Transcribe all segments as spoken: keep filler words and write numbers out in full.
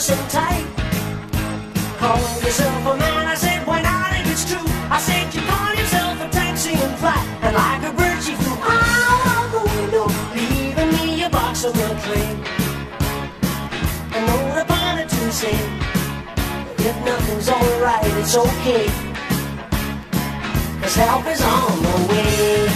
nice and tight. Call yourself a man, I said, why not if it's true? I said, you call yourself a taxi and fly, and like a bird she flew out the window, leaving me a box on the train. A note upon it to say, if nothing's alright, it's okay, 'cause help is on the way.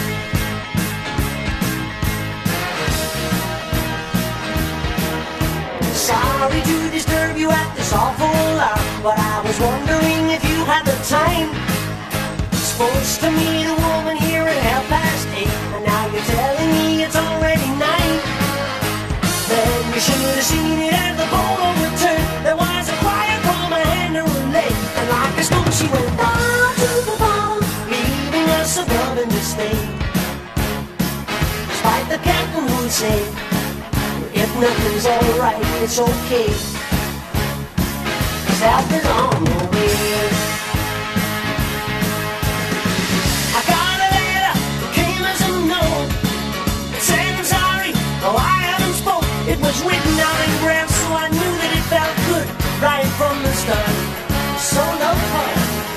Sorry to disturb you at this awful hour, but I was wondering if you had the time. Supposed to meet a woman here at half past eight, and now you're telling me it's already nine. Then you should have seen it as the boat overturned. There was a quiet from a hand to her leg, and like a stone she went down to the bottom, leaving us above in disdain. Despite the captain who'd say, if nothing's alright, it's okay, 'cause help is on the way. I got a letter that came as a note. It said I'm sorry, though I haven't spoke. It was written out in graphs, so I knew that it felt good right from the start. So no fun.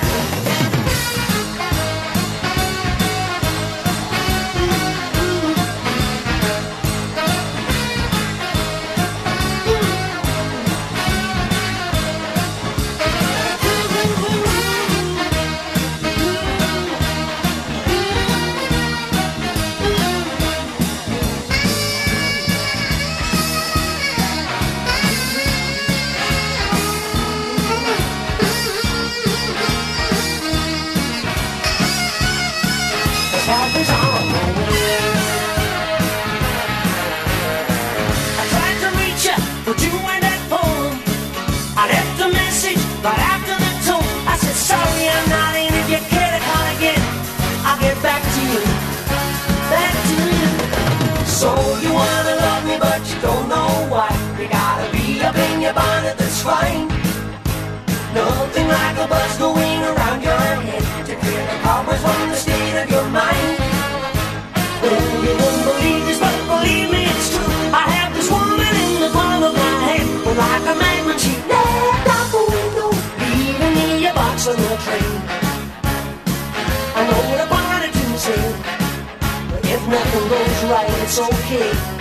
Help is on the way. I tried to reach you, but you went at home. I left a message right after the tone. I said, sorry, I'm not in. If you care to call again, I'll get back to you, back to you. So you wanna love me, but you don't know why. You gotta be up in your bonnet, that's fine. Nothing like a buzz going around your head to clear the cobwebs from the state of your mind. Oh, you won't believe this, but believe me, it's true. I have this woman in the palm of my hand, but like a magnet she left out the window, leaving me a box on the train. I know what I wanted to say, but if nothing goes right, it's okay.